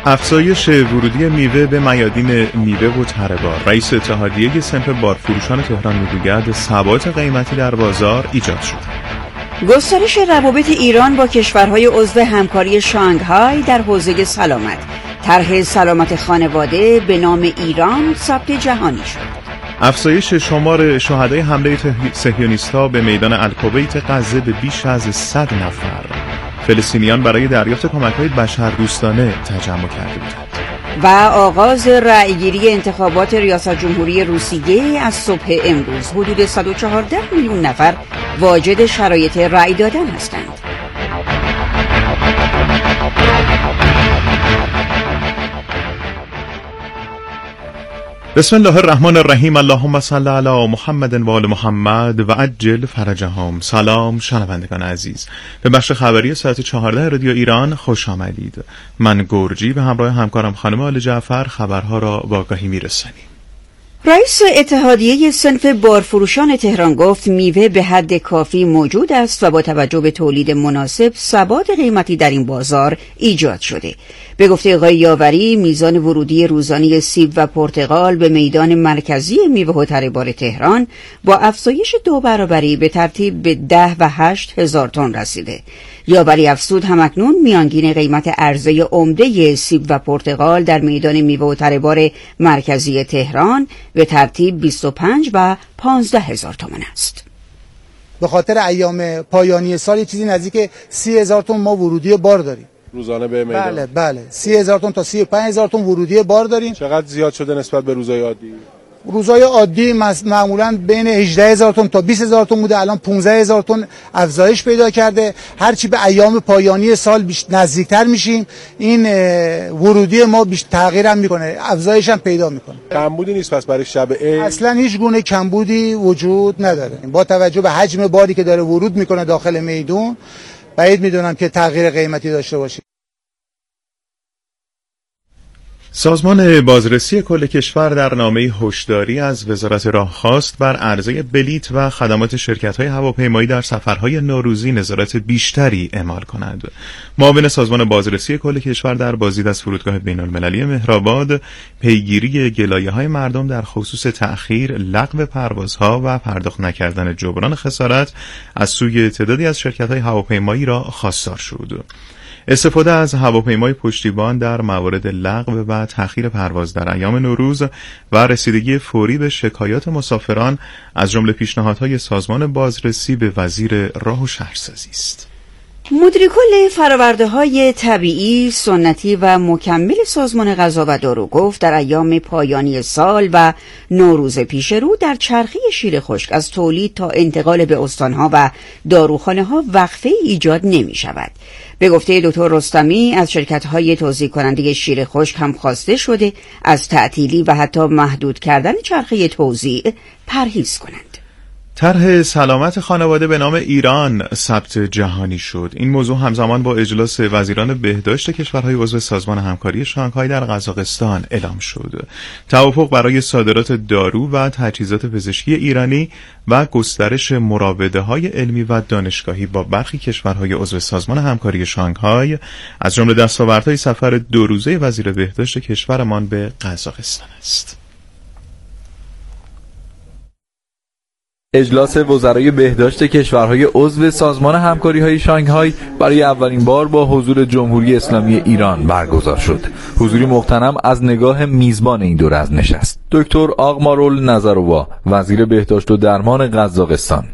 افزایش ورودی میوه به میادین میوه و تره بار. رئیس اتحادیه صنف بارفروشان تهران میگوید ثبات قیمتی در بازار ایجاد شده. گسترش روابط ایران با کشورهای عضو همکاری شانگهای در حوزه سلامت. طرح سلامت خانواده به نام ایران ثبت جهانی شد. افزایش شمار شهدای حمله صهیونیست‌ها به میدان الکویت غزه به بیش از 100 نفر. فلسطینیان برای دریافت کمک‌های بشردوستانه تجمع کرده بودند. و آغاز رأیگیری انتخابات ریاست جمهوری روسیه از صبح امروز. حدود 114 میلیون نفر واجد شرایط رأی دادن هستند. بسم الله الرحمن الرحیم. اللهم صل علی محمد و آل محمد و عجل فرجهم. سلام شنوندگان عزیز، به بخش خبری ساعت 14 رادیو ایران خوش آمدید. من گرجی به همراه همکارم خانم آل جعفر خبرها را با آگاهی میرسانیم. رئیس اتحادیه صنف بارفروشان تهران گفت میوه به حد کافی موجود است و با توجه به تولید مناسب ثبات قیمتی در این بازار ایجاد شده. به گفته آقای یاوری، میزان ورودی روزانه سیب و پرتقال به میدان مرکزی میوه و تره بار تهران با افزایش 2 برابری به ترتیب به 10 و 8 هزار تن رسیده. یاوری افزود همکنون میانگین قیمت عرضه عمده سیب و پرتقال در میدان میوه و تره بار مرکزی تهران به ترتیب 25 و 15 هزار تومان است. به خاطر ایام پایانی سال چیزی نزدیک 30 هزار تن ما ورودی بار داریم روزانه به میدان. بله 30 هزار تن تا 35 هزار تن ورودی بار داریم. چقدر زیاد شده نسبت به روزهای عادی؟ روزهای عادی معمولا بین 18 هزار تن تا 20 هزار تن بوده، الان 15 هزار تن افزایش پیدا کرده. هرچی به ایام پایانی سال نزدیکتر میشیم این ورودی ما تغییر هم میکنه، افزایش هم پیدا میکنه. کمبودی نیست پس برای شب عید؟ اصلا هیچ گونه کمبودی وجود نداره. با توجه به حجم باری که داره ورود میکنه داخل میدون بعید میدونم که تغییر قیمتی داشته باشه. سازمان بازرسی کل کشور در نامه‌ای هشداری از وزارت راه خواست بر عرضه بلیت و خدمات شرکت‌های هواپیمایی در سفرهای نوروزی نظارت بیشتری اعمال کند. معاون سازمان بازرسی کل کشور در بازدید از فرودگاه بین‌المللی مهرآباد پیگیری گلایه‌های مردم در خصوص تأخیر، لغو پروازها و پرداخت نکردن جبران خسارت از سوی تعدادی از شرکت‌های هواپیمایی را خواستار شد. استفاده از هواپیمای پشتیبان در موارد لغو و تأخیر پرواز در ایام نوروز و رسیدگی فوری به شکایات مسافران از جمله پیشنهادهای سازمان بازرسی به وزیر راه و شهرسازی است. مدیر کل فرآورده‌های طبیعی، سنتی و مکمل سازمان غذا و دارو گفت در ایام پایانی سال و نوروز پیش رو در چرخه شیر خشک از تولید تا انتقال به استانها و داروخانه‌ها وقفه ایجاد نمی‌شود. به گفته دکتر رستمی از شرکت‌های توزیع کننده شیر خشک هم خواسته شده از تعطیلی و حتی محدود کردن چرخه توزیع پرهیز کنند. طرح سلامت خانواده به نام ایران ثبت جهانی شد. این موضوع همزمان با اجلاس وزیران بهداشت کشورهای عضو سازمان همکاری شانگهای در قزاقستان اعلام شد. توافق برای صادرات دارو و تجهیزات پزشکی ایرانی و گسترش مراوده‌های علمی و دانشگاهی با برخی کشورهای عضو سازمان همکاری شانگهای از جمله دستاوردهای سفر 2 روزه وزیر بهداشت کشورمان به قزاقستان است. اجلاس وزرای بهداشت کشورهای عضو سازمان همکاری‌های شانگهای برای اولین بار با حضور جمهوری اسلامی ایران برگزار شد. حضوری مغتنم از نگاه میزبان این دوره از نشست، دکتر آقمارول نظرووا، وزیر بهداشت و درمان قزاقستان.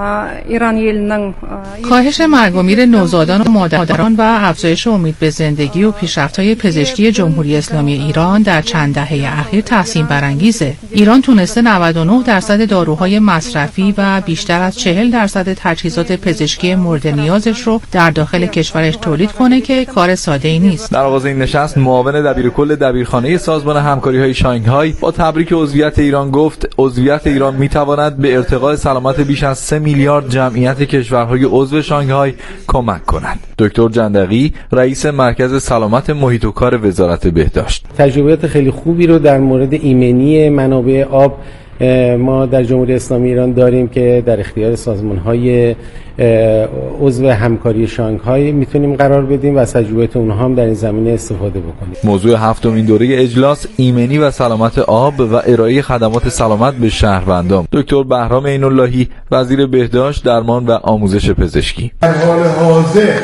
کاهش مرگ و میر نوزادان و مادران و افزایش امید به زندگی و پیشرفت‌های پزشکی جمهوری اسلامی ایران در چند دهه اخیر تحسین برانگیزه. ایران تونسته 99% داروهای مصرفی و بیشتر از 40% تجهیزات پزشکی مورد نیازش رو در داخل کشورش تولید کنه که کار ساده‌ای نیست. در آغاز این نشست معاون دبیرکل دبیرخانه سازمان همکاری‌های شانگهای با تبریک عضویت ایران گفت عضویت ایران می‌تواند به ارتقاء سلامت بیش از 3 میلیارد جمعیت کشورهای عضو شانگهای کمک کند. دکتر جندقی، رئیس مرکز سلامت محیط و کار وزارت بهداشت، تجربیات خیلی خوبی رو در مورد ایمنی منابع آب ما در جمهوری اسلامی ایران داریم که در اختیار سازمان‌های عضو همکاری شانگهای میتونیم قرار بدیم و از تجربیات اونها هم در این زمینه استفاده بکنیم. موضوع هفتمین دوره اجلاس ایمنی و سلامت آب و ارائه خدمات سلامت به شهروندان. دکتر بهرام عین‌اللهی وزیر بهداشت، درمان و آموزش پزشکی: در حال حاضر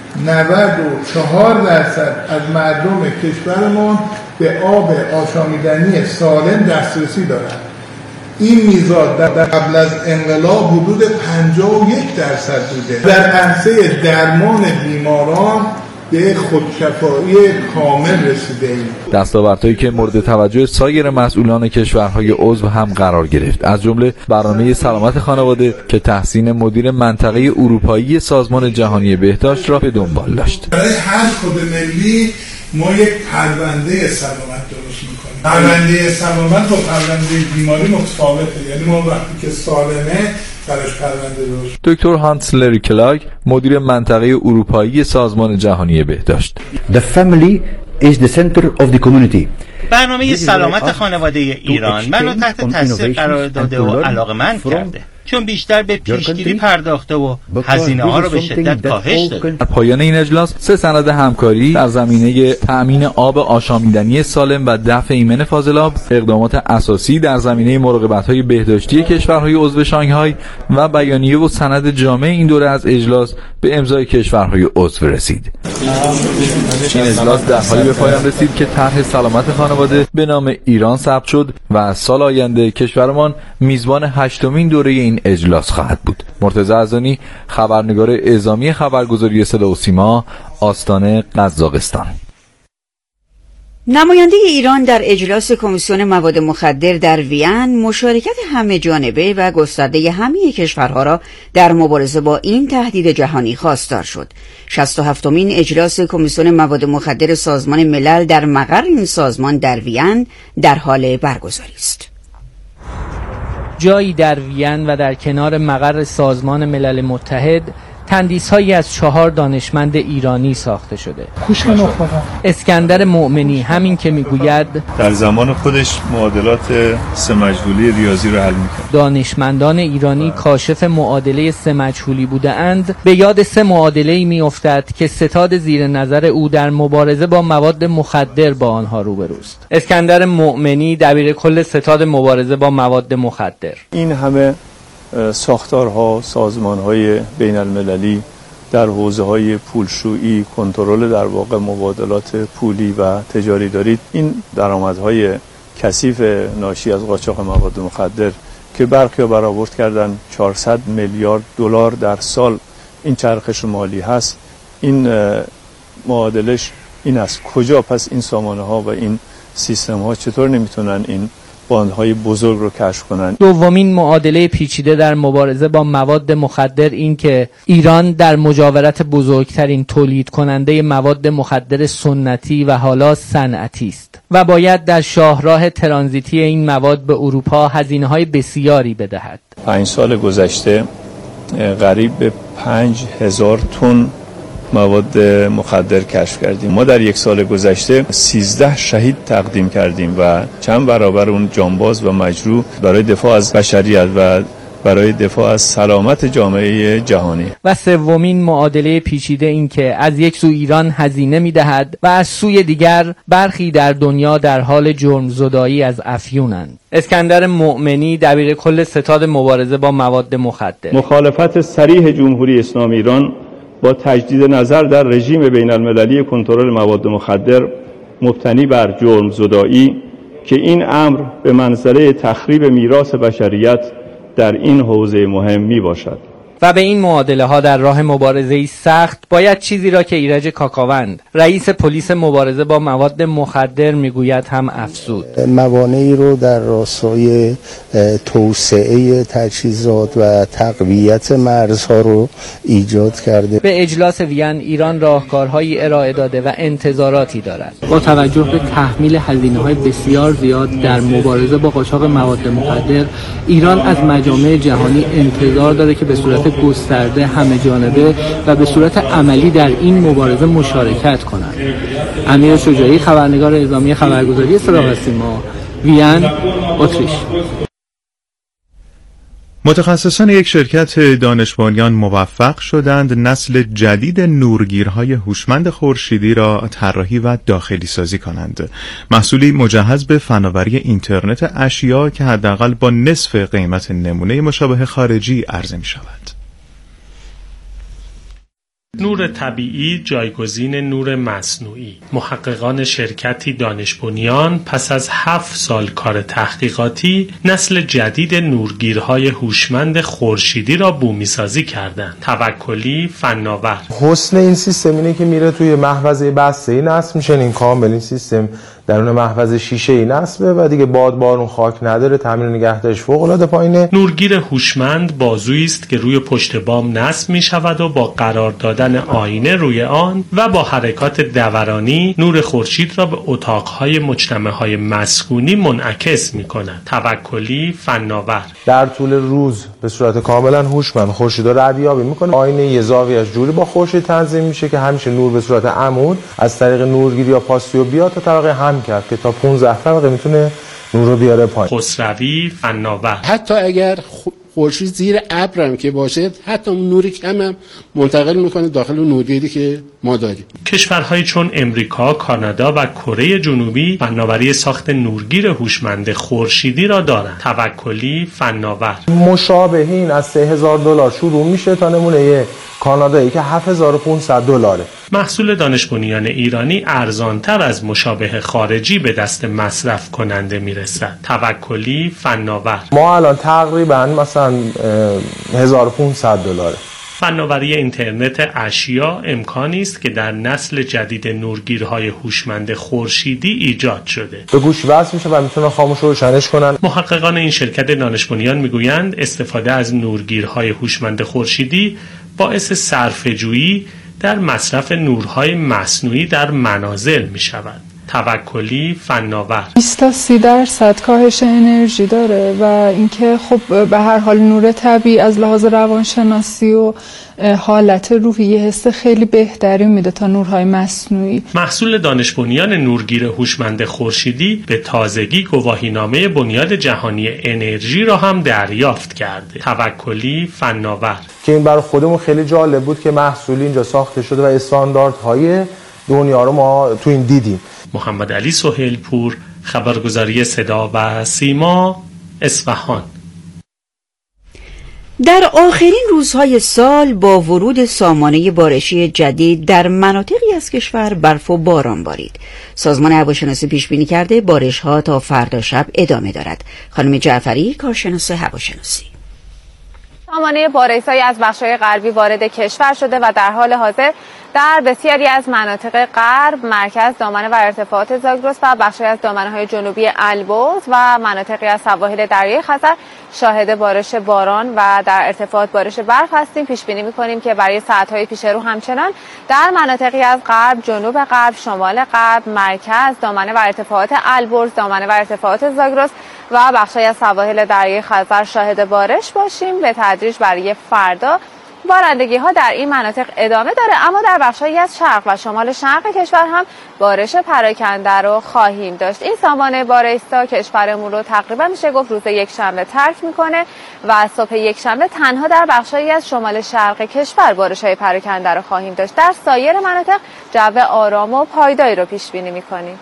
94% از مردم کشورمان به آب آشامیدنی سالم دسترسی دارند. این میزان در قبل از انقلاب حدود 51% بوده. در عرصه درمان بیماران به خودشفایی کامل رسیده ایم. دستاوردهایی که مورد توجه سایر مسئولان کشورهای عضو هم قرار گرفت، از جمله برنامه سلامت خانواده که تحسین مدیر منطقه اروپایی سازمان جهانی بهداشت را به دنبال داشت. برای هر کد ملی ما یک پرونده سلامت درست میکنیم. پرونده سلامت با پرونده بیماری متفاوته، یعنی ما وقتی که سالمه براش پرونده درست. دکتر هانس لریکلاگ مدیر منطقه اروپایی سازمان جهانی بهداشت: The family is the center of the community. برنامه سلامت خانواده ایران منو تحت تاثیر قرار داده و علاقه‌مند کرده، چون بیشتر به پیشگیری پرداخته و هزینه ها رو به شدت کاهش داده. در پایان این اجلاس 3 سند همکاری در زمینه تأمین آب آشامیدنی سالم و دفع ایمن فاضلاب، اقدامات اساسی در زمینه مراقبت‌های بهداشتی کشورهای عضو شانگهای و بیانیه و سند جامع این دوره از اجلاس به امضای کشورهای عضو رسید. این اجلاس در حالی به پایان رسید که طرح سلامت خانواده به نام ایران ثبت شد و از سال آینده کشورمان میزبان 8مین دوره این اجلاس خواهد بود. مرتضی عزانی، خبرنگار اعزامی خبرگزاری صدا و سیما، آستانه قزاقستان. نماینده ایران در اجلاس کمیسیون مواد مخدر در وین مشارکت همه جانبه و گسترده همه کشورها را در مبارزه با این تهدید جهانی خواستار شد. 67مین اجلاس کمیسیون مواد مخدر سازمان ملل در مقر این سازمان در وین در حال برگزاری است. جایی در وین و در کنار مقر سازمان ملل متحد تندیس‌هایی از 4 دانشمند ایرانی ساخته شده. اسکندر مؤمنی همین که میگوید در زمان خودش معادلات 3 مجهولی ریاضی رو حل می‌کرد. دانشمندان ایرانی کاشف معادله 3 مجهولی بودند، به یاد 3 معادله‌ای می‌افتد که ستاد زیر نظر او در مبارزه با مواد مخدر با آنها روبروست. اسکندر مؤمنی دبیرکل ستاد مبارزه با مواد مخدر: این همه ساختارها، سازمانهای بین المللی در حوزه‌های پولشویی، کنترل در واقع مبادلات پولی و تجاری دارید، این درآمدهای کثیف ناشی از قاچاق مواد مخدر که برخی برآورد کردن 400 میلیارد دلار در سال این چرخش مالی هست، این معادلش این است. کجا پس این سامانه‌ها و این سیستم‌ها چطور نمیتونن این باندهای بزرگ رو کشف کنن؟ دومین معادله پیچیده در مبارزه با مواد مخدر این که ایران در مجاورت بزرگترین تولید کننده مواد مخدر سنتی و حالا صنعتی است و باید در شاهراه ترانزیتی این مواد به اروپا هزینه‌های بسیاری بدهد. 5 سال گذشته قریب به 5000 تن مواد مخدر کشف کردیم. ما در 1 سال گذشته 13 شهید تقدیم کردیم و چند برابر اون جانباز و مجروح برای دفاع از بشریت و برای دفاع از سلامت جامعه جهانی. و سومین معادله پیچیده این که از یک سو ایران هزینه می‌دهد و از سوی دیگر برخی در دنیا در حال جرم‌زدایی از افیونند. اسکندر مؤمنی دبیرکل ستاد مبارزه با مواد مخدر: مخالفت صریح جمهوری اسلامی ایران با تجدید نظر در رژیم بین المللی کنترل مواد مخدر مبتنی بر جرم‌زدایی که این امر به منزله تخریب میراث بشریت در این حوزه مهم می باشد. و به این معادله ها در راه مبارزه‌ای سخت باید چیزی را که ایرج کاکاوند رئیس پلیس مبارزه با مواد مخدر میگوید هم افزود. موانعی رو در راستای توسعه تجهیزات و تقویت مرزها رو ایجاد کرده. به اجلاس وین ایران راهکارهایی ارائه داده و انتظاراتی دارد. با توجه به تحمیل هزینه‌های بسیار زیاد در مبارزه با قاچاق مواد مخدر، ایران از مجامع جهانی انتظار داره که به صورت گسترده همه جانبه و به صورت عملی در این مبارزه مشارکت کنند. امیر شجاعی، خبرنگار اعزامی خبرگزاری صدا و سیما، وین، اتریش. متخصصان یک شرکت دانش بنیان موفق شدند نسل جدید نورگیرهای هوشمند خورشیدی را طراحی و داخلی سازی کنند. محصولی مجهز به فناوری اینترنت اشیا که حداقل با نصف قیمت نمونه مشابه خارجی عرضه می شود. نور طبیعی جایگزین نور مصنوعی. محققان شرکتی دانش بنیان پس از 7 سال کار تحقیقاتی نسل جدید نورگیرهای هوشمند خورشیدی را بومی‌سازی کردند. توکلی، فناور. حسن این سیستم اینه که میره توی محفظه بسته‌ای نصب میشه. این کامل این سیستم درون محفظه شیشه‌ای نصبه و دیگه باد بارون خاک نداره. تامین نگهداریش فوق‌العاده پایینه. نورگیر هوشمند بازویی است که روی پشت بام نصب می‌شود و با قرار دادن آینه روی آن و با حرکات دورانی نور خورشید را به اتاق‌های مجتمع‌های مسکونی منعکس می‌کند. توکلی، فناور. در طول روز به صورت کاملا هوشمند خورشید را ردیابی می‌کنه. آینه یه زاویه‌اش جوری با خورشید تنظیم میشه که همیشه نور به صورت عمود از طریق نورگیری یا پاستیو بیاد تا طبقه هم کرد که تا 15 طبقه میتونه نور رو بیاره پایین. خسروی، فناور. حتی اگر خورشید زیر ابرم که باشه حتی اون نوری کم هم منتقل میکنه داخل اون نورگیری که ما داریم. کشورهای چون امریکا، کانادا و کره جنوبی فناوری ساخت نورگیر هوشمند خورشیدی را دارند. توکلی، فناور. مشابهین از $3000 شروع میشه تا نمونه کانادایی که $7500. محصول دانش بنیان ایرانی ارزانتر از مشابه خارجی به دست مصرف کننده میرسد. توکلی، فناور. ما الان تقریبا مثلا $1500. فناوری اینترنت اشیا امکانی است که در نسل جدید نورگیرهای هوشمند خورشیدی ایجاد شده. به گوش وصل میشه و میتونن خاموش رو روشنش کنن. محققان این شرکت دانش بنیان میگویند استفاده از نورگیرهای هوشمند خورشیدی باعث صرفه‌جویی در مصرف نورهای مصنوعی در منازل می شود. توکلی، فناور. 20 تا 30% کاهش انرژی داره و اینکه خب به هر حال نور طبیعی از لحاظ روانشناسی و حالت روحی حس خیلی بهتری میده تا نورهای مصنوعی. محصول دانش بنیان نورگیر هوشمند خورشیدی به تازگی گواهینامه بنیاد جهانی انرژی را هم دریافت کرده. توکلی، فناور. که این برای خودمون خیلی جالب بود که محصول اینجا ساخته شده و استانداردهای دنیا رو ما تو این دیدیم. محمد علی سهیلپور، خبرگزاری صدا و سیما، اصفهان. در آخرین روزهای سال با ورود سامانه بارشی جدید در مناطقی از کشور برف و باران بارید. سازمان هواشناسی پیش بینی کرده بارش‌ها تا فردا شب ادامه دارد. خانم جعفری، کارشناس هواشناسی. سامانه بارش‌های از بخش‌های غربی وارد کشور شده و در حال حاضر در بسیاری از مناطق غرب، مرکز، دامنه و ارتفاعات زاگرس و بخش‌های از دامنه‌های جنوبی البرز و مناطقی از سواحل دریای خزر شاهد بارش باران و در ارتفاعات بارش برف هستیم. پیش بینی می‌کنیم که برای ساعت‌های پیش رو همچنان در مناطقی از غرب، جنوب غرب، شمال غرب، مرکز، دامنه و ارتفاعات البرز، دامنه و ارتفاعات زاگرس و بخش‌های از سواحل دریای خزر شاهد بارش باشیم. به تدریج برای فردا بارندگی‌ها در این مناطق ادامه داره، اما در بخش‌هایی از شرق و شمال شرق کشور هم بارش پراکنده رو خواهیم داشت. این سامانه بارش‌ها کشورمون رو تقریبا میشه گفت روز یکشنبه ترک میکنه و صبح یکشنبه تنها در بخش‌هایی از شمال شرق کشور بارش‌های پراکنده رو خواهیم داشت. در سایر مناطق جو آرام و پایداری رو پیش بینی می‌کنیم.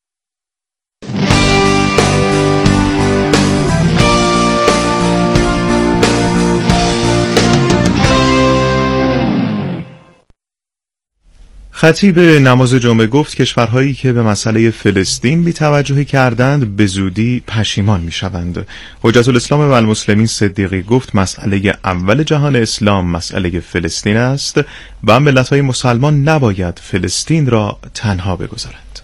خطیب نماز جمعه گفت کشورهایی که به مسئله فلسطین بی‌توجهی کردند به زودی پشیمان می‌شوند. حجت الاسلام و المسلمین صدیقی گفت مسئله اول جهان اسلام مسئله فلسطین است و ملت‌های مسلمان نباید فلسطین را تنها بگذارند.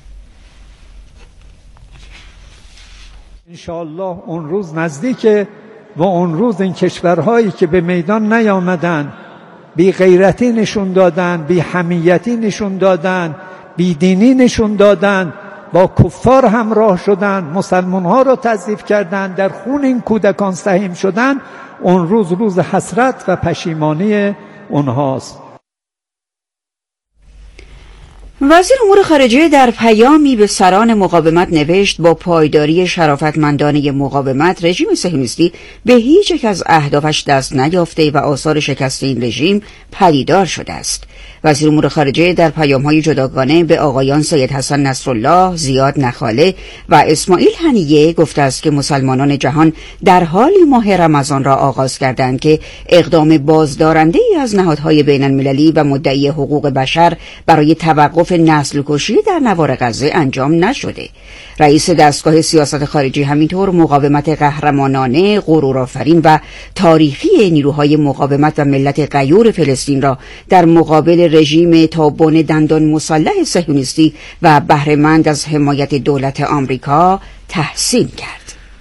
انشاءالله اون روز نزدیکه و اون روز این کشورهایی که به میدان نیامدن، بی غیرتی نشون دادن، بی حمیتی نشون دادن، بی دینی نشون دادن، با کفار همراه شدن، مسلمان ها رو تضعیف کردن، در خون این کودکان سهیم شدن، اون روز روز حسرت و پشیمانی اونهاست. وزیر امور خارجه در پیامی به سران مقاومت نوشت با پایداری شرافتمندانه مقاومت رژیم صهیونیستی به هیچ یک از اهدافش دست نیافته و آثار شکست این رژیم پدیدار شده است. وزیر امور خارجه در پیام‌های جداگانه به آقایان سید حسن نصرالله، زیاد نخاله و اسماعیل هنیه گفته است که مسلمانان جهان در حالی ماه رمضان را آغاز کردند که اقدام بازدارنده‌ای از نهادهای بین‌المللی و مدعی حقوق بشر برای توقف نسل کشی در نوار غزه انجام نشده. رئیس دستگاه سیاست خارجی همینطور مقاومت قهرمانانه، غرورآفرین و تاریخی نیروهای مقاومت و ملت غیور فلسطین را در مقابل رژیم تابان دندان مسلح صهیونیستی و بهره‌مند از حمایت دولت آمریکا تحسین کرد.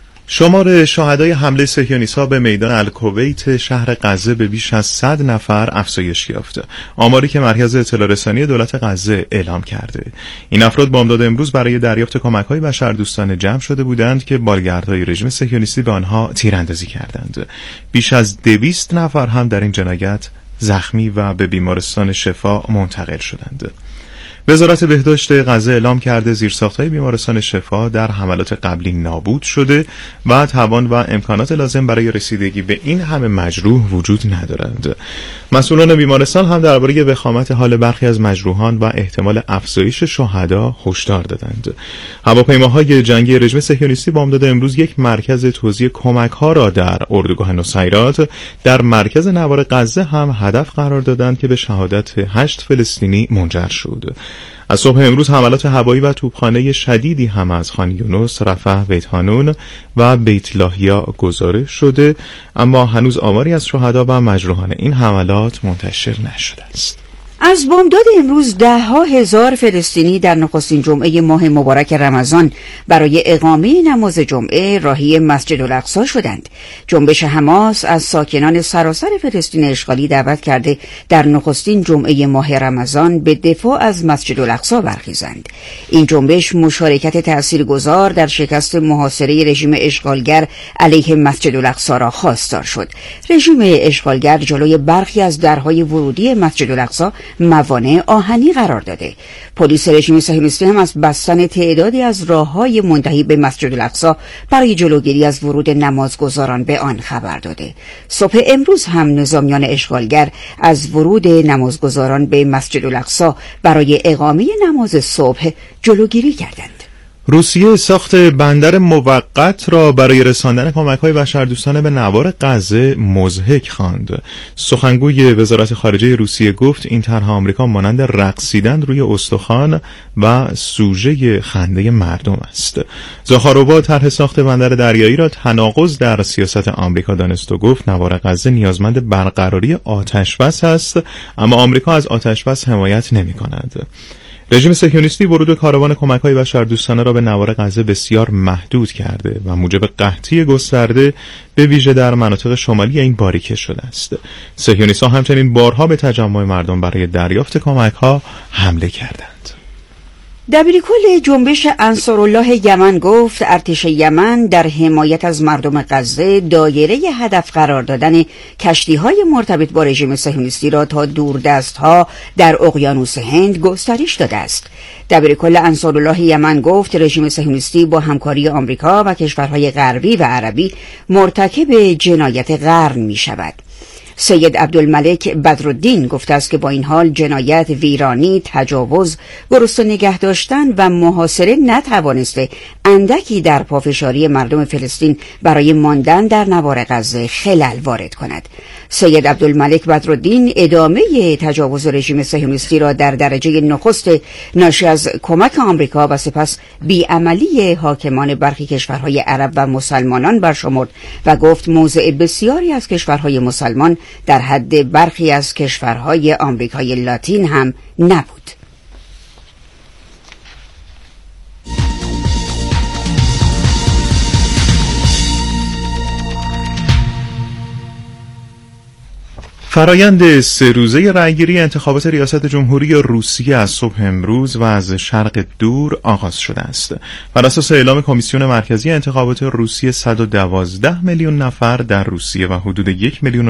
شمار شهدای حمله صهیونیست‌ها به میدان الکویت شهر غزه به بیش از 100 نفر افزایش یافته. آماری که مرکز اطلاع رسانی دولت غزه اعلام کرده. این افراد بامداد امروز برای دریافت کمک‌های بشردوستانه جمع شده بودند که بالگردهای رژیم صهیونیستی به آنها تیراندازی کردند. بیش از 200 نفر هم در این جنایت زخمی و به بیمارستان شفا منتقل شدند. وزارت بهداشت غزه اعلام کرده زیرساخت‌های بیمارستان شفا در حملات قبلی نابود شده و توان و امکانات لازم برای رسیدگی به این همه مجروح وجود ندارند. مسئولان بیمارستان هم درباره وخامت حال برخی از مجروحان و احتمال افزایش شهدا هشدار دادند. هواپیماهای جنگی رژیم صهیونیستی بامداد امروز یک مرکز توزیع کمک‌ها را در اردوگاه نصیرات در مرکز نوار غزه هم هدف قرار دادند که به شهادت 8 فلسطینی منجر شد. از صبح امروز حملات هوایی و توپخانه شدیدی هم از خان یونس، رفح، بیت حانون و بیت لاهیا گزارش شده، اما هنوز آماری از شهدا و مجروحان این حملات منتشر نشده است. از بامداد امروز 10,000 فلسطینی در نخستین جمعه ماه مبارک رمضان برای اقامه نماز جمعه راهی مسجد الاقصی شدند. جنبش حماس از ساکنان سراسر فلسطین اشغالی دعوت کرده در نخستین جمعه ماه رمضان به دفاع از مسجد الاقصی برخیزند. این جنبش مشارکت تاثیرگذار در شکست محاصره رژیم اشغالگر علیه مسجد الاقصی را خواستار شد. رژیم اشغالگر جلوی برخی از درهای ورودی مسجد الاقصی موانع آهنی قرار داده. پلیس رژیم صهیونیستی هم از بستن تعدادی از راه‌های منتهی به مسجد الاقصی برای جلوگیری از ورود نمازگزاران به آن خبر داده. صبح امروز هم نظامیان اشغالگر از ورود نمازگزاران به مسجد الاقصی برای اقامه نماز صبح جلوگیری کردند. روسیه ساخت بندر موقت را برای رساندن کمک‌های بشردوستانه به نوار غزه مضحک خواند. سخنگوی وزارت خارجه روسیه گفت این طرح آمریکا مانند رقصیدن روی استخوان و سوژه خنده مردم است. زاخارووا طرح ساخت بندر دریایی را تناقض در سیاست آمریکا دانست و گفت نوار غزه نیازمند برقراری آتش‌بس است، اما آمریکا از آتش‌بس حمایت نمی‌کند. رژیم صهیونیستی ورود کاروان کمک‌های بشردوستانه را به نوار غزه بسیار محدود کرده و موجب قحطی گسترده به ویژه در مناطق شمالی این باریکه شده است. صهیونیست‌ها همچنین بارها به تجمع مردم برای دریافت کمک‌ها حمله کردند. دبیرکل جنبش انصارالله یمن گفت ارتش یمن در حمایت از مردم غزه دایره هدف قرار دادن کشتی‌های مرتبط با رژیم صهیونیستی را تا دوردست‌ها در اقیانوس هند گسترش داده است. دبیرکل انصارالله یمن گفت رژیم صهیونیستی با همکاری آمریکا و کشورهای غربی و عربی مرتکب جنایت قرن می‌شود. سید عبدالملک بدرالدین گفته است که با این حال جنایت، ویرانی، تجاوز، گرسنه نگه داشتن و محاصره نتوانسته اندکی در پافشاری مردم فلسطین برای ماندن در نوار غزه خلل وارد کند. سید عبدالملک بدرالدین ادامه تجاوز رژیم صهیونیستی را در درجه نخست ناشی از کمک آمریکا و سپس بیعملی حاکمان برخی کشورهای عرب و مسلمانان برشمرد و گفت موضع بسیاری از کشورهای مسلمان در حد برخی از کشورهای آمریکای لاتین هم نبود. فرایند 3 روزه رأیگیری انتخابات ریاست جمهوری روسیه از صبح امروز و از شرق دور آغاز شده است. بر اساس اعلام کمیسیون مرکزی انتخابات روسیه 112 میلیون نفر در روسیه و حدود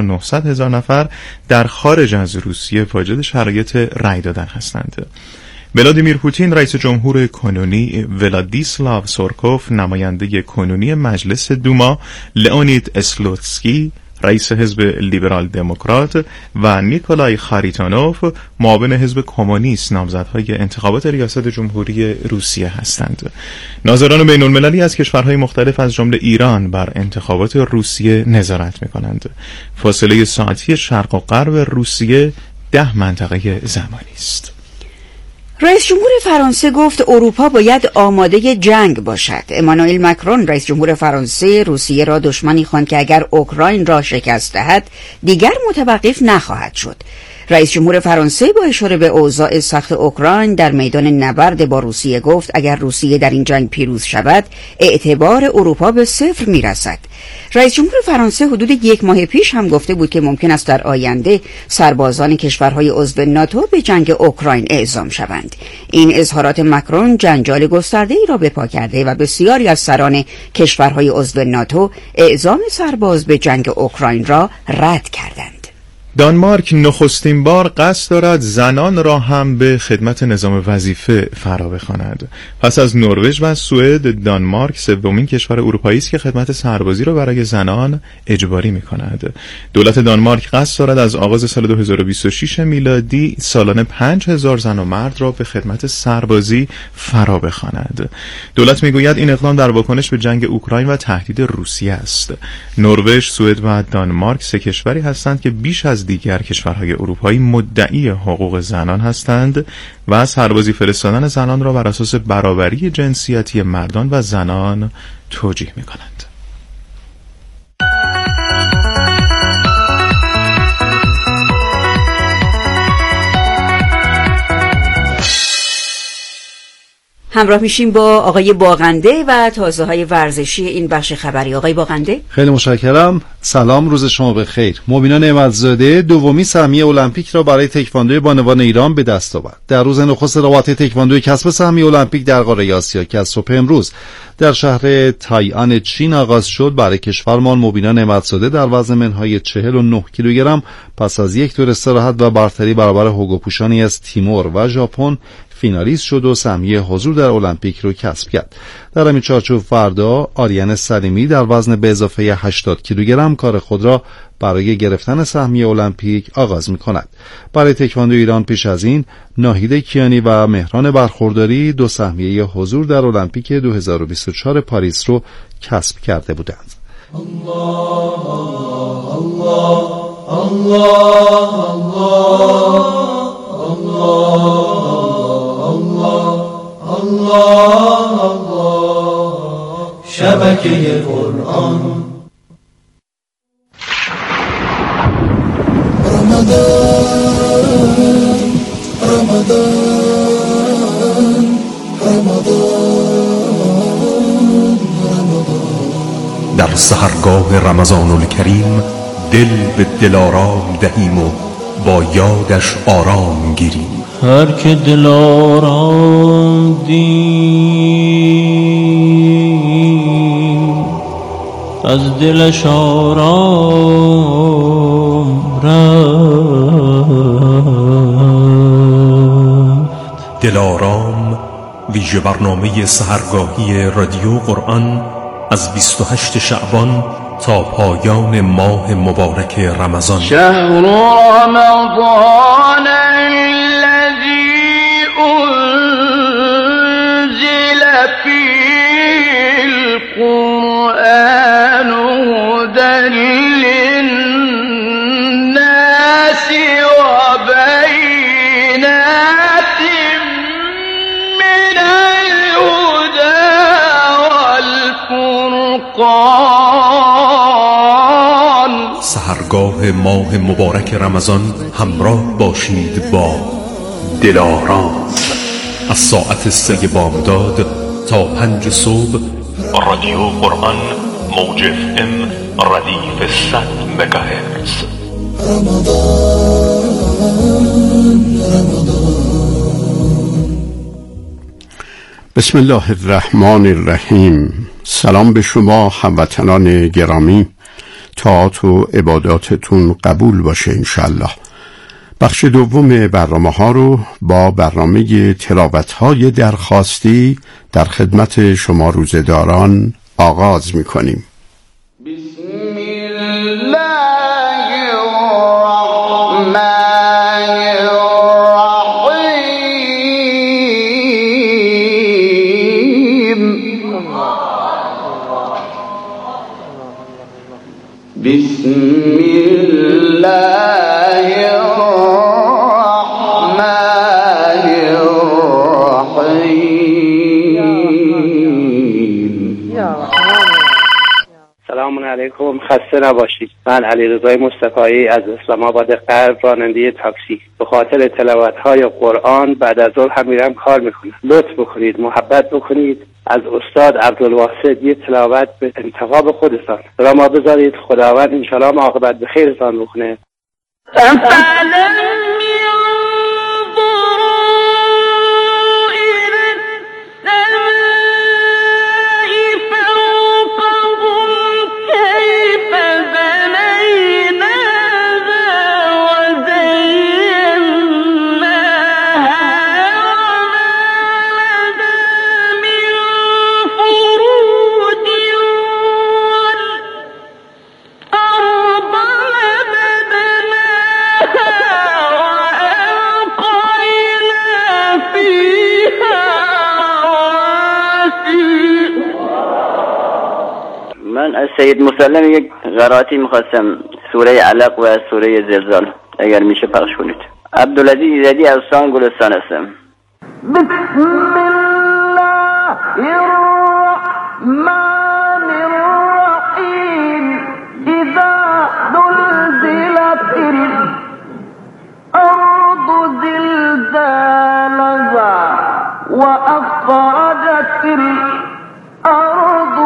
1,900,000 نفر در خارج از روسیه واجد شرایط رأی دادن هستند. ولادیمیر پوتین رئیس جمهور کنونی، ولادیسلاو سورکوف نماینده کنونی مجلس دوما، لئونید اسلوتسکی رئیس حزب لیبرال دموکرات و نیکولای خاریتانوف معاون حزب کمونیست نامزدهای انتخابات ریاست جمهوری روسیه هستند. ناظران بین المللی از کشورهای مختلف از جمله ایران بر انتخابات روسیه نظارت می‌کنند. فاصله ساعتی شرق و غرب روسیه 10 منطقه زمانی است. رئیس جمهور فرانسه گفت اروپا باید آماده جنگ باشد. امانوئل مکرون رئیس جمهور فرانسه روسیه را دشمنی خواند که اگر اوکراین را شکست دهد دیگر متوقف نخواهد شد. رئیس جمهور فرانسه با اشاره به اوضاع سخت اوکراین در میدان نبرد با روسیه گفت اگر روسیه در این جنگ پیروز شود اعتبار اروپا به صفر میرسد. رئیس جمهور فرانسه حدود 1 ماه پیش هم گفته بود که ممکن است در آینده سربازان کشورهای عضو ناتو به جنگ اوکراین اعزام شوند. این اظهارات مکرون جنجال گسترده‌ای را به پا کرده و بسیاری از سران کشورهای عضو ناتو اعزام سرباز به جنگ اوکراین را رد کردند. دانمارک نخستین بار قصد دارد زنان را هم به خدمت نظام وظیفه فرا بخواند. پس از نروژ و سوئد، دانمارک سومین کشور اروپایی است که خدمت سربازی را برای زنان اجباری می‌کند. دولت دانمارک قصد دارد از آغاز سال 2026 میلادی سالانه 5000 زن و مرد را به خدمت سربازی فرا بخواند. دولت می‌گوید این اقدام در واکنش به جنگ اوکراین و تهدید روسیه است. نروژ، سوئد و دانمارک 3 کشوری هستند که بیش از دیگر کشورهای اروپایی مدعی حقوق زنان هستند و سربازی فرستادن زنان را بر اساس برابری جنسیتی مردان و زنان توجیه می‌کنند. همراه میشیم با آقای باغنده و تازه‌های ورزشی این بخش خبری. آقای باغنده، خیلی متشکرم. سلام، روز شما بخیر. مبینا نعمتزاده دومین سهمیه المپیک را برای تکواندوی بانوان ایران به دست آورد. در روز نخست رقابت تکواندوی کسب سهمیه المپیک در قاره آسیا که از صبح امروز در شهر تایان چین آغاز شد، برای کشورمان مبینا نعمتزاده در وزن منهای 49 کیلوگرم پس از یک دور استراحت و برتری برابر هوگوپوشانی از تیمور و ژاپن فینالیست شد و سهمیه حضور در المپیک رو کسب کرد. در همین چارچوب فردا آریان سلیمی در وزن به اضافه 80 کیلوگرم کار خود را برای گرفتن سهمیه المپیک آغاز می‌کند. برای تکواندو ایران پیش از این ناهید کیانی و مهران برخورداری 2 سهمیه حضور در المپیک 2024 پاریس رو کسب کرده بودند. الله الله الله الله الله الله شبکه قرآن. در سحرگاه رمضان الکریم دل به دلارام دهیم و با یادش آرام گیریم. هر که دلارام دید از دلش آرام رفت. دلارام ویژه برنامه سحرگاهی رادیو قرآن از 28 شعبان تا پایان ماه مبارک رمضان. شهر رمضان الذي انزل فيه القرآن هدى للناس وبينات من الهدى والفرقان. سحرگاه ماه مبارک رمضان همراه باشید با دلارام از ساعت 3 بامداد تا 5 صبح. رادیو قرآن موج FM ردیف 100 مگاهرتز. بسم الله الرحمن الرحیم. سلام به شما هموطنان گرامی. طاعات و عباداتتون قبول باشه انشالله. بخش دوم برنامه‌ها رو با برنامه تلاوت‌های درخواستی در خدمت شما روزه‌داران آغاز می‌کنیم. بسم الله الرحمن الرحیم. بسم الله الرحمن الرحیم. سلام علیکم، خسته نباشید. من علیرضا مصطفی از اسلام آباد غرب، راننده تاکسی. به خاطر تلاوت‌های قرآن بعد از ظهر هم میرم کار میکنم. لطف بکنید، محبت بکنید، از استاد عبدالواسط یه تلاوت به انتخاب خودتان را ما بذارید. خداوند انشاءالله عاقبت به خیرتان بکنه. من از سید مسلم یک قرائتی میخواستم، سوره علق و سوره زلزال، اگر میشه پخش کنید. عبدالعزیز ایزدی از استان گلستان هستم. بسم الله الرحمن الرحیم. اذا زلزلت الارض زلزالها واخرجت الارض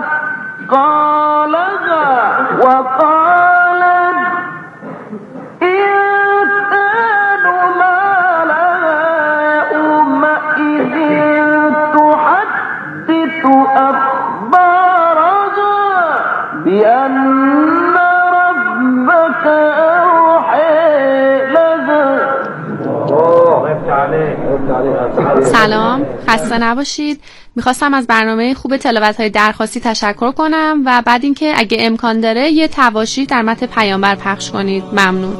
قالها وقال الإنسان ما لها يومئذ تحدث أخبارها بأن ربك أوحى لها. سلام، خسته نباشید. میخواستم از برنامه خوب تلاوت‌های درخواستی تشکر کنم و بعد اینکه اگه امکان داره یه تواشیح در متن پیامبر پخش کنید. ممنون.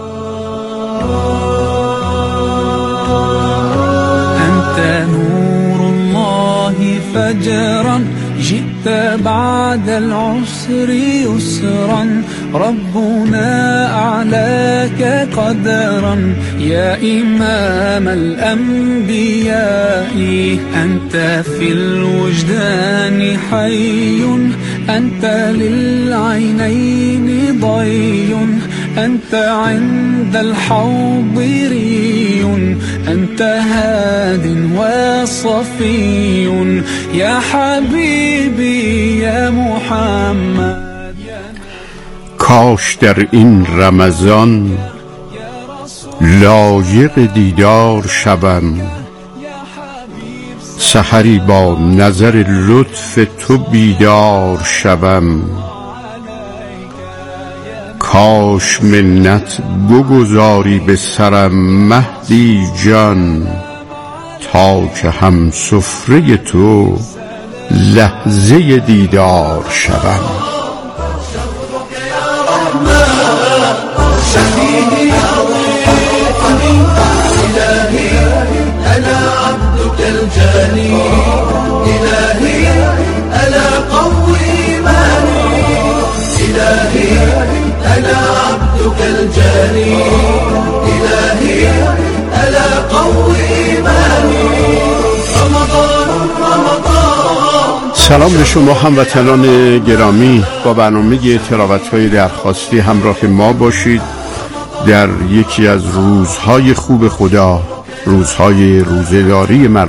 انت نور الله فجرا جئت بعد العسر يسرا ربنا أعلاك قدرا يا إمام الأنبياء أنت في الوجدان حي أنت للعينين ضي أنت عند الحوض ري أنت هاد وصفي يا حبيبي يا محمد. کاش در این رمضان لایق دیدار شوم، سحری با نظر لطف تو بیدار شوم. کاش منت بگذاری به سرم مهدی جان، تا که هم سفره تو لحظه دیدار شوم. شهيدي أضيفني إلهي أنا عبدك الجاني إلهي أنا قوي إيماني إلهي أنا عبدك الجاني إلهي أنا قوي إيماني رمضان رمضان. سلام به شما هموطنان گرامی، با برنامه تلاوت‌های درخواستی همراه ما باشید در یکی از روزهای خوب خدا، روزهای روزه‌داری مردم.